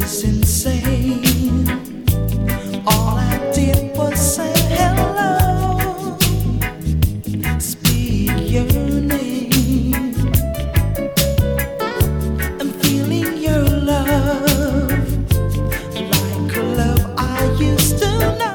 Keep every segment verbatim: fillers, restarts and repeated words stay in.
is insane. All I did was say hello, speak your name. I'm feeling your love, like a love I used to know.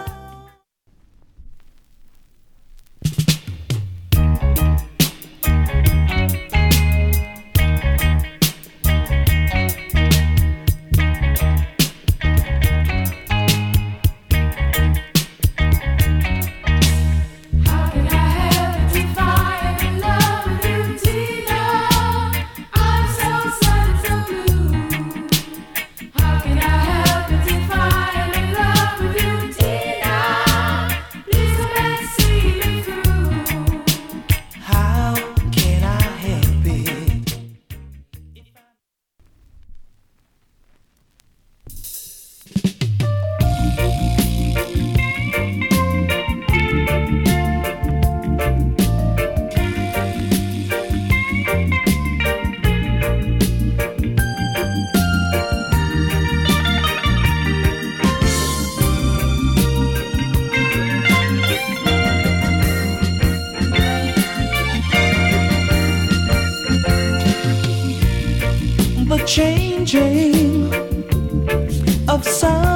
The changing of sun